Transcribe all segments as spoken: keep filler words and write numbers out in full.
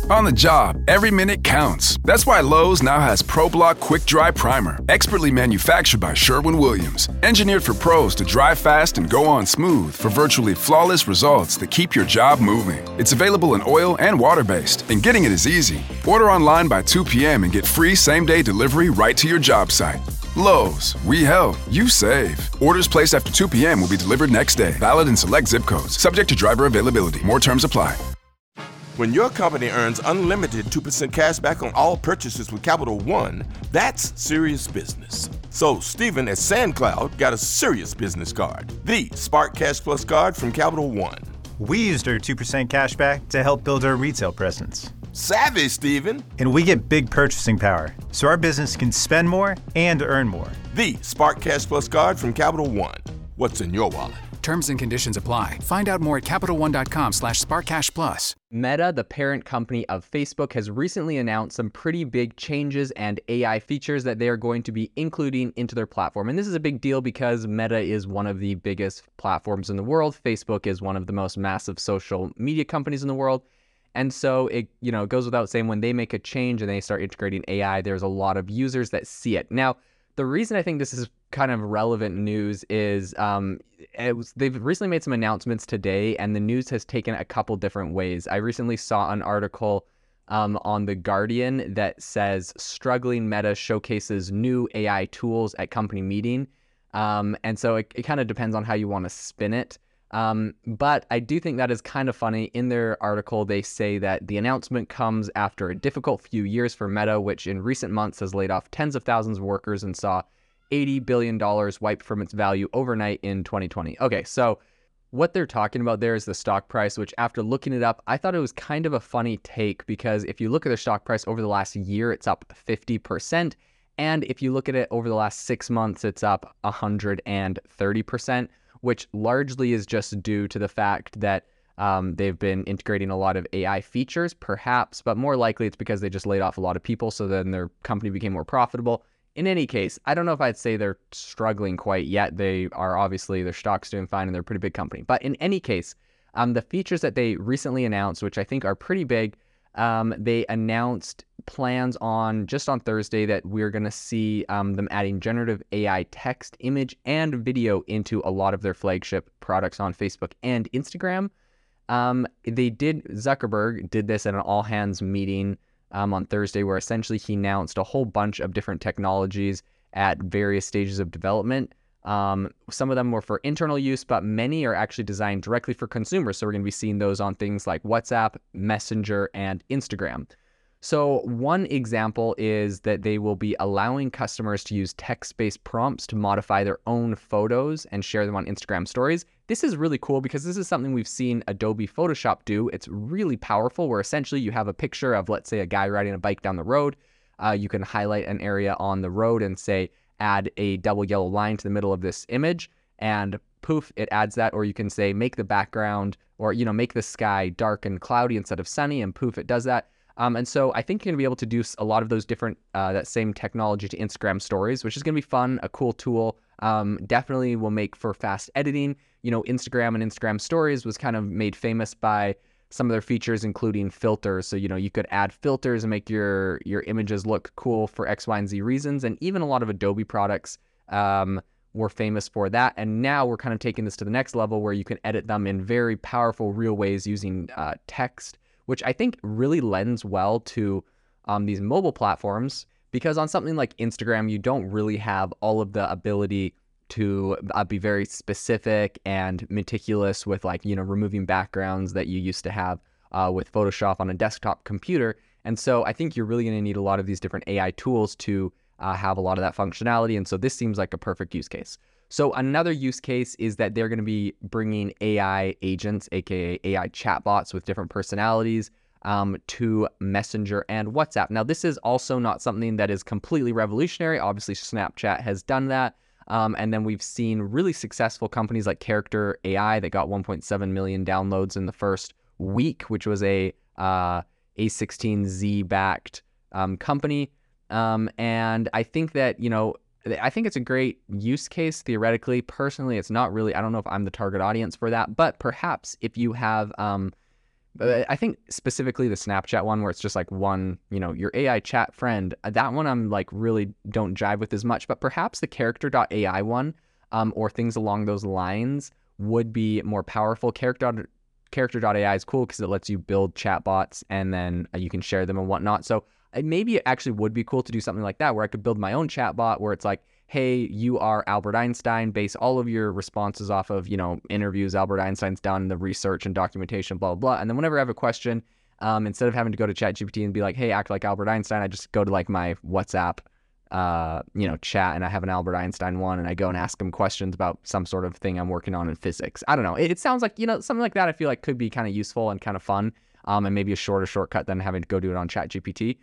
On the job, every minute counts. That's why Lowe's now has ProBlock Quick Dry Primer, expertly manufactured by Sherwin-Williams. Engineered for pros to dry fast and go on smooth for virtually flawless results that keep your job moving. It's available in oil and water-based, and getting it is easy. Order online by two p.m. and get free same-day delivery right to your job site. Lowe's, we help, you save. Orders placed after two p.m. will be delivered next day. Valid in select zip codes. Subject to driver availability. More terms apply. When your company earns unlimited two percent cash back on all purchases with Capital One, that's serious business. So Stephen at SandCloud got a serious business card, the Spark Cash Plus card from Capital One. We used our two percent cash back to help build our retail presence. Savvy, Stephen. And we get big purchasing power, so our business can spend more and earn more. The Spark Cash Plus card from Capital One. What's in your wallet? Terms and conditions apply. Find out more at CapitalOne.com slash SparkCashPlus. Meta, the parent company of Facebook, has recently announced some pretty big changes and A I features that they are going to be including into their platform. And this is a big deal because Meta is one of the biggest platforms in the world. Facebook is one of the most massive social media companies in the world. And so it, you know, it goes without saying, when they make a change and they start integrating A I, there's a lot of users that see it. Now, the reason I think this is kind of relevant news is um, it was, they've recently made some announcements today, and the news has taken a couple different ways. I recently saw an article um, on The Guardian that says struggling Meta showcases new A I tools at company meeting. Um, and so it, it kind of depends on how you want to spin it. Um, but I do think that is kind of funny. In their article, they say that the announcement comes after a difficult few years for Meta, which in recent months has laid off tens of thousands of workers and saw eighty billion dollars wiped from its value overnight in twenty twenty. Okay, so what they're talking about there is the stock price, which after looking it up, I thought it was kind of a funny take, because if you look at their stock price over the last year, it's up fifty percent. And if you look at it over the last six months, it's up one hundred thirty percent. Which largely is just due to the fact that um, they've been integrating a lot of A I features, perhaps, but more likely it's because they just laid off a lot of people, so then their company became more profitable. In any case, I don't know if I'd say they're struggling quite yet. They are obviously, their stock's doing fine and they're a pretty big company. But in any case, um, the features that they recently announced, which I think are pretty big, um, they announced plans on just on Thursday that we're going to see um, them adding generative A I text, image, and video into a lot of their flagship products on Facebook and Instagram. Um, they did, Zuckerberg did this at an all-hands meeting um, on Thursday, where essentially he announced a whole bunch of different technologies at various stages of development. Um, some of them were for internal use, but many are actually designed directly for consumers. So we're going to be seeing those on things like WhatsApp, Messenger, and Instagram. So one example is that they will be allowing customers to use text-based prompts to modify their own photos and share them on Instagram stories. This is really cool because this is something we've seen Adobe Photoshop do. It's really powerful, where essentially you have a picture of, let's say, a guy riding a bike down the road. Uh, you can highlight an area on the road and say, add a double yellow line to the middle of this image, and poof, it adds that. Or you can say, make the background, or, you know, make the sky dark and cloudy instead of sunny, and poof, it does that. Um, and so I think you're going to be able to do a lot of those different, uh, that same technology to Instagram stories, which is going to be fun, a cool tool. Um, definitely will make for fast editing. You know, Instagram and Instagram stories was kind of made famous by some of their features, including filters. So, you know, you could add filters and make your, your images look cool for X, Y, and Z reasons. And even a lot of Adobe products um, were famous for that. And now we're kind of taking this to the next level, where you can edit them in very powerful, real ways using uh, text, which I think really lends well to um, these mobile platforms, because on something like Instagram, you don't really have all of the ability to uh, be very specific and meticulous with, like, you know, removing backgrounds that you used to have uh, with Photoshop on a desktop computer. And so I think you're really going to need a lot of these different A I tools to uh, have a lot of that functionality. And so this seems like a perfect use case. So another use case is that they're going to be bringing A I agents, aka A I chatbots with different personalities, um, to Messenger and WhatsApp. Now, this is also not something that is completely revolutionary. Obviously, Snapchat has done that. Um, and then we've seen really successful companies like Character A I that got one point seven million downloads in the first week, which was a uh, A sixteen Z backed um, company. Um, and I think that, you know, I think it's a great use case theoretically. Personally, it's not really, I don't know if I'm the target audience for that, but perhaps if you have um, But I think specifically the Snapchat one where it's just like one, you know, your A I chat friend, that one I'm like really don't jive with as much, but perhaps the character dot A I one um, or things along those lines would be more powerful. Character character dot A I is cool because it lets you build chatbots and then you can share them and whatnot. So maybe it actually would be cool to do something like that where I could build my own chatbot where it's like, hey, you are Albert Einstein, base all of your responses off of, you know, interviews Albert Einstein's done, the research and documentation, blah, blah, blah. And then whenever I have a question, um, instead of having to go to ChatGPT and be like, hey, act like Albert Einstein, I just go to like my WhatsApp, uh, you know, chat, and I have an Albert Einstein one, and I go and ask him questions about some sort of thing I'm working on in physics. I don't know. It, it sounds like, you know, something like that I feel like could be kind of useful and kind of fun, um, and maybe a shorter shortcut than having to go do it on ChatGPT.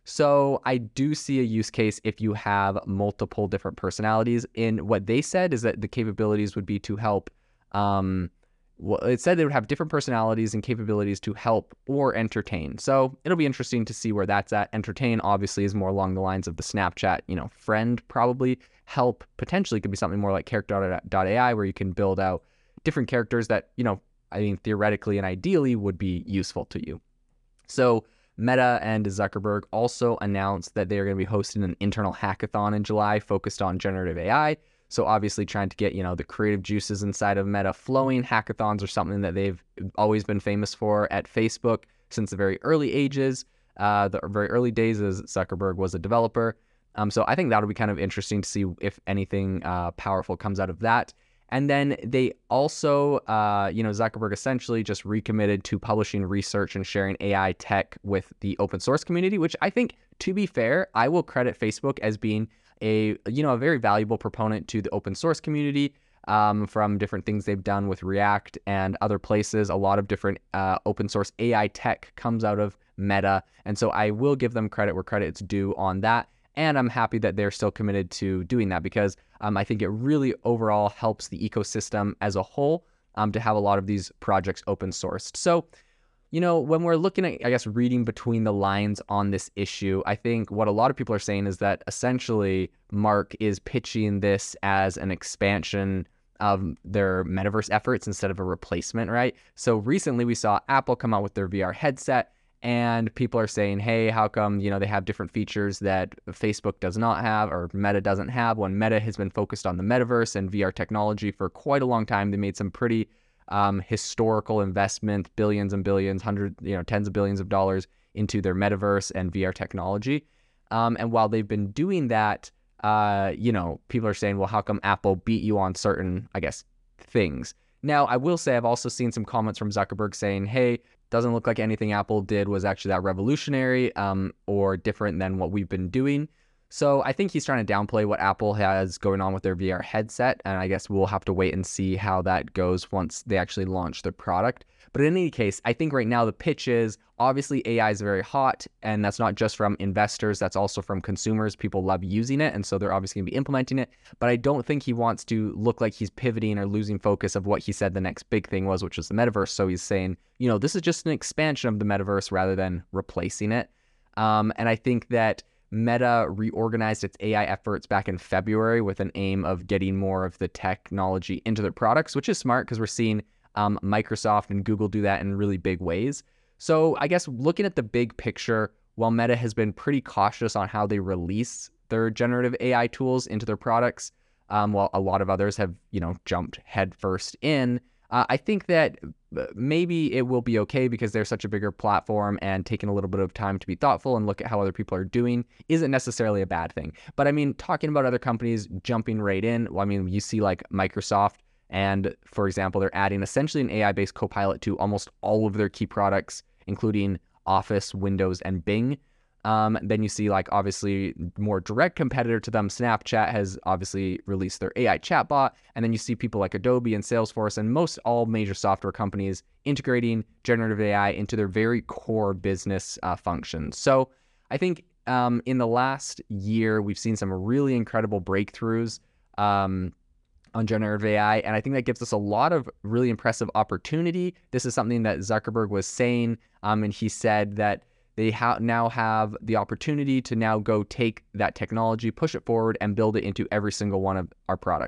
So I do see a use case if you have multiple different personalities. In what they said is that the capabilities would be to help, um, well, it said they would have different personalities and capabilities to help or entertain. So it'll be interesting to see where that's at. Entertain obviously is more along the lines of the Snapchat, you know, friend probably. Help potentially could be something more like character dot A I where you can build out different characters that, you know, I mean, theoretically and ideally would be useful to you. So Meta and Zuckerberg also announced that they are going to be hosting an internal hackathon in July focused on generative A I. So obviously trying to get, you know, the creative juices inside of Meta flowing. Hackathons are something that they've always been famous for at Facebook since the very early ages, uh, the very early days as Zuckerberg was a developer. Um, so I think that'll be kind of interesting to see if anything uh, powerful comes out of that. And then they also, uh, you know, Zuckerberg essentially just recommitted to publishing research and sharing A I tech with the open source community, which I think, to be fair, I will credit Facebook as being a, you know, a very valuable proponent to the open source community um, from different things they've done with React and other places. A lot of different uh, open source A I tech comes out of Meta. And so I will give them credit where credit's due on that. And I'm happy that they're still committed to doing that because um, I think it really overall helps the ecosystem as a whole um, to have a lot of these projects open sourced. So, you know, when we're looking at, I guess, reading between the lines on this issue, I think what a lot of people are saying is that essentially Mark is pitching this as an expansion of their metaverse efforts instead of a replacement, right? So recently we saw Apple come out with their V R headset. And people are saying, hey, how come, you know, they have different features that Facebook does not have or Meta doesn't have when Meta has been focused on the metaverse and V R technology for quite a long time. They made some pretty um, historical investment, billions and billions, hundreds, you know, tens of billions of dollars into their metaverse and V R technology. Um, and while they've been doing that, uh, you know, people are saying, well, how come Apple beat you on certain, I guess, things? Now, I will say I've also seen some comments from Zuckerberg saying, hey, doesn't look like anything Apple did was actually that revolutionary um, or different than what we've been doing. So I think he's trying to downplay what Apple has going on with their V R headset. And I guess we'll have to wait and see how that goes once they actually launch their product. But in any case, I think right now the pitch is obviously A I is very hot. And that's not just from investors. That's also from consumers. People love using it. And so they're obviously going to be implementing it. But I don't think he wants to look like he's pivoting or losing focus of what he said the next big thing was, which was the metaverse. So he's saying, you know, this is just an expansion of the metaverse rather than replacing it. Um, and I think that Meta reorganized its A I efforts back in February with an aim of getting more of the technology into their products, which is smart because we're seeing um, Microsoft and Google do that in really big ways. So I guess looking at the big picture, while Meta has been pretty cautious on how they release their generative A I tools into their products, um, while a lot of others have, you know, jumped headfirst in, Uh, I think that maybe it will be okay because they're such a bigger platform and taking a little bit of time to be thoughtful and look at how other people are doing isn't necessarily a bad thing. But I mean, talking about other companies jumping right in, well, I mean, you see like Microsoft and, for example, they're adding essentially an A I-based Copilot to almost all of their key products, including Office, Windows, and Bing. Um, then you see, like, obviously, more direct competitor to them, Snapchat has obviously released their A I chatbot. And then you see people like Adobe and Salesforce and most all major software companies integrating generative A I into their very core business uh, functions. So I think um, in the last year, we've seen some really incredible breakthroughs um, on generative A I. And I think that gives us a lot of really impressive opportunity. This is something that Zuckerberg was saying, um, and he said that they ha- now have the opportunity to now go take that technology, push it forward, and build it into every single one of our products.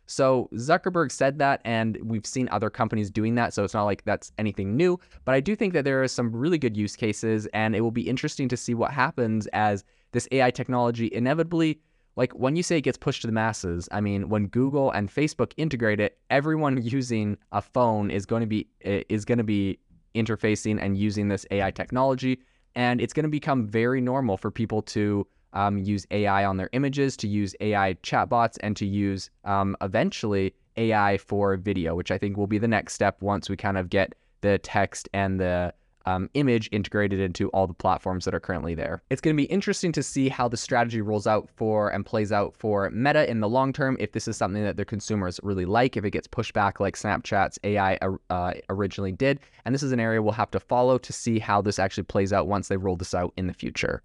So Zuckerberg said that, and we've seen other companies doing that, so it's not like that's anything new. But I do think that there are some really good use cases, and it will be interesting to see what happens as this A I technology inevitably, like when you say it gets pushed to the masses, I mean, when Google and Facebook integrate it, everyone using a phone is going to be is going to be interfacing and using this A I technology, and it's going to become very normal for people to um, use A I on their images, to use A I chatbots, and to use um, eventually A I for video, which I think will be the next step once we kind of get the text and the Um, image integrated into all the platforms that are currently there. It's going to be interesting to see how the strategy rolls out for and plays out for Meta in the long term, if this is something that their consumers really like, if it gets pushed back like Snapchat's A I uh, originally did. And this is an area we'll have to follow to see how this actually plays out once they roll this out in the future.